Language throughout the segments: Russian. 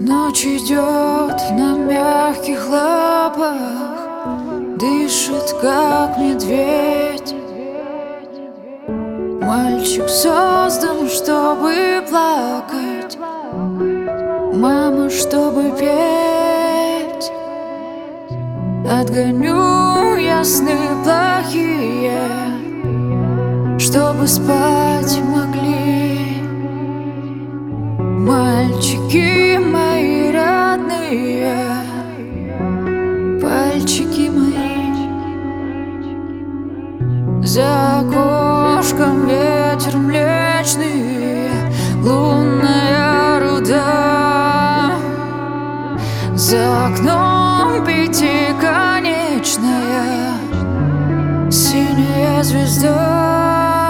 Ночь идет на мягких лапах, дышит как медведь. Мальчик создан, чтобы плакать, мама, чтобы петь. Отгоню я сны плохие, чтобы спать могли. Мальчики мои родные, пальчики мои. За окошком ветер млечный, лунная руда. За окном пятиконечная синяя звезда.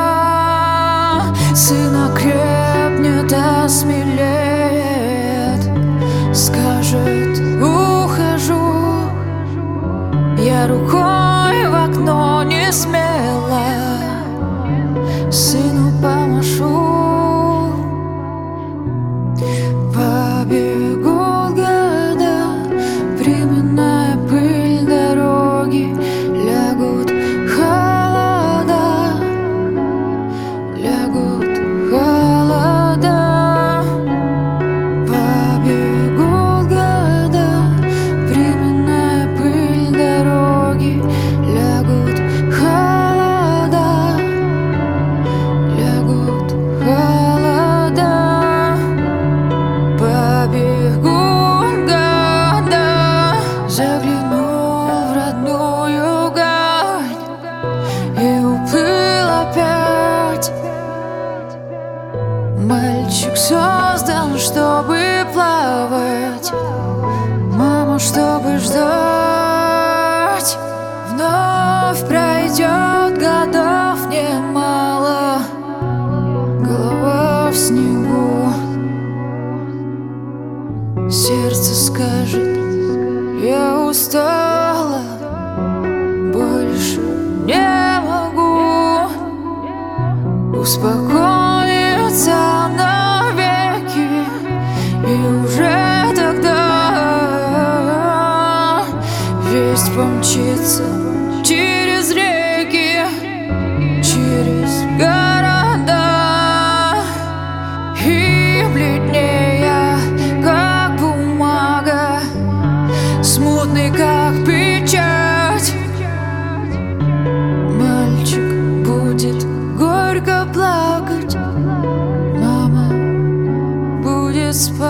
Сын окрепнет, осмелеет, скажет: ухожу. Я рукой в окно не смело сыну помашу. Побегут года, приминая пыль дороги, лягут холода, лягут холода. Побегут года, приминая пыль дороги, лягут холода, лягут холода. Побегут года, заглянул в родную гавань и уплыл опять. Мальчик создан, чтобы плавать, мама, чтобы ждать. Вновь пройдет годов немало, голова в снегу. Сердце скажет: я устала, больше не могу. Успокоиться навеки, и уже тогда весть помчится через реки, через города. И бледнее, как бумага, смутный, как печать, мальчик будет горько плакать, мама будет спать.